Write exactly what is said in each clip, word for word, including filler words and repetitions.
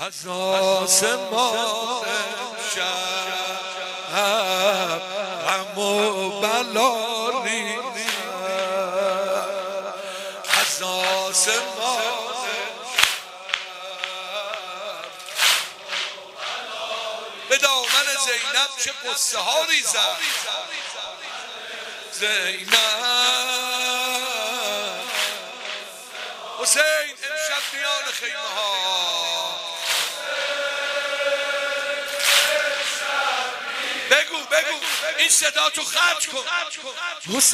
از آسمان شب غم و بلا ریزد، از آسمان به دامن زینب چه قصه ها ریزد. زینب حسین امشب میان خیمه ها بگو بگو این صدا تو خرج کن. حسین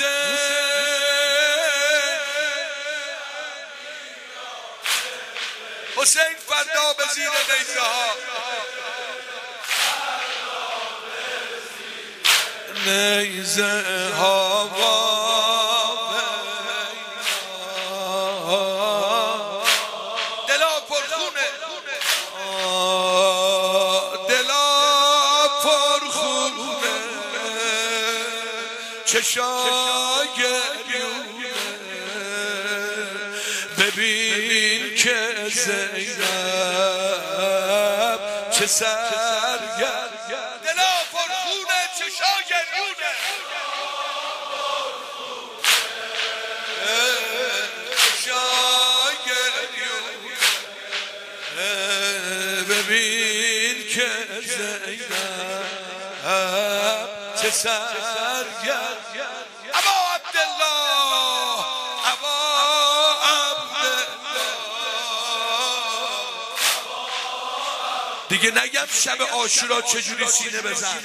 حسین فردا به زیر نیزه ها، نیزه ها دلا پرخونه، دلا پرخونه، چشای گریونه، ببین که زینب چه سرگرد، دلا پرخونه چشای گریونه، چشای گریونه، ببین که زینب چه سرگرد. ابا عبدالله ابا عبدالله دیگه نگم شب عاشورا چجوری سینه بزن.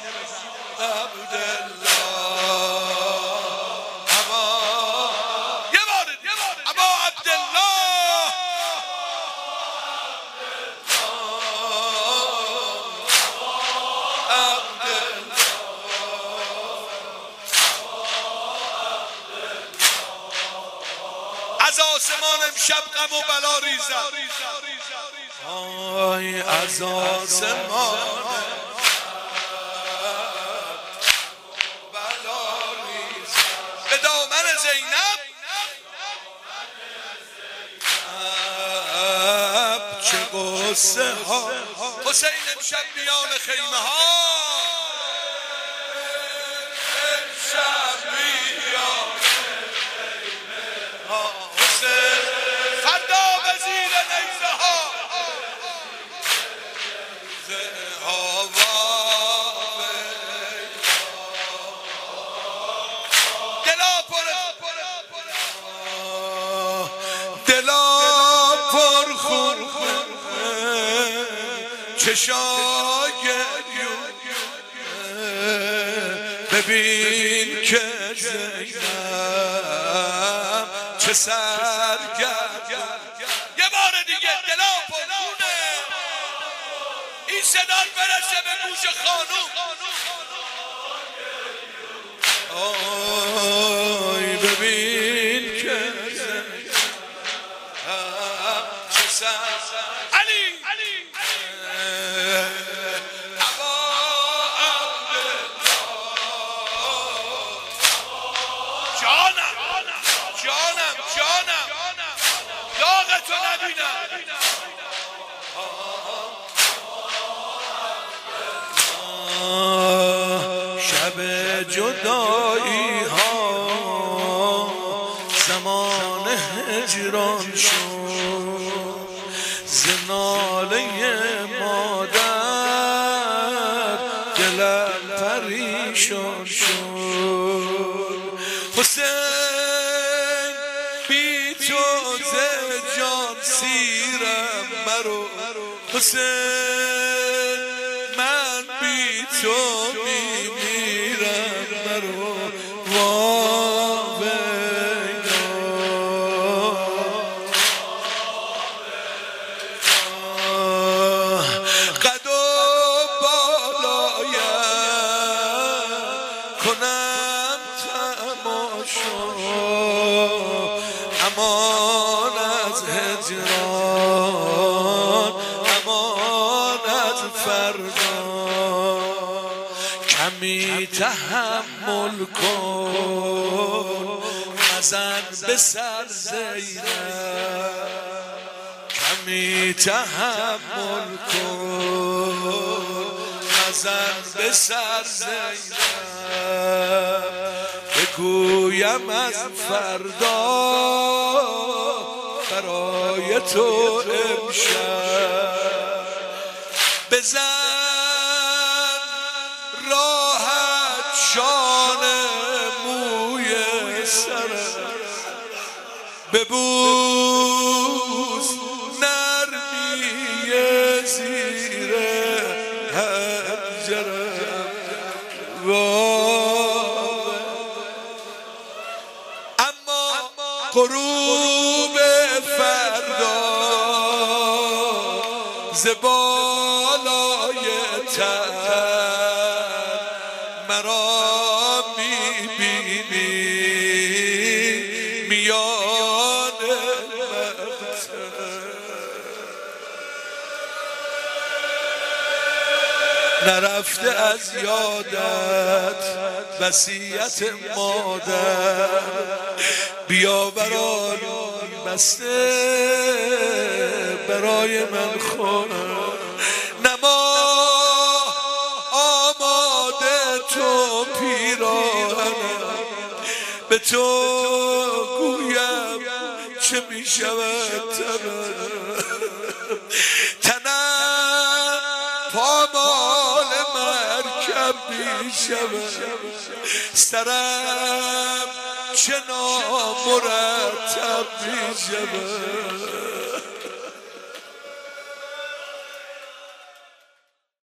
عبدالله ابا یه بار ابا عبدالله از آسمان امشب غم و بلا ریزد. آی از آسمان بلا ریزد به دامن زینب چه قصه ها. حسین امشب میان خیمه ها، امشب میان فردا به زیر نیزه ها، دلا پر دلا پر خون چشای گریونه، ببین که زینب چه سرگرد. یه بار دیگه دلا پرخونه این صدا برسه به گوش خانوم. آی ببین که زینب چه سرگرد. علی جانم جانم داغتو نبینم. شب جدایی ها زمان هجران شد، ز ناله مادر دلم پریشان شد. حسین بی تو ز جان سیرم مرو، حسین من بی تو میمیرم مرو. قد و بالایم کنم تماشا، امان از هجران امان از فردا، کمی تحمل کن مزن به سر زینب، همی تحمل کن نزن به سر زینب بگویم از فردا برای تو امشب بزن راحت شانه موی سرم ببوس نرمی زیر حنجرم اما غروب فردا ز بالای تن مرا میبینی میان نرفته از یادت وصیت مادر بیا برای بسته برای من خورم نما آماده تو پیراهنم به تو گویم چه می شود تنم تنم پامال مرکب می شود سرم چه نامرتب می شود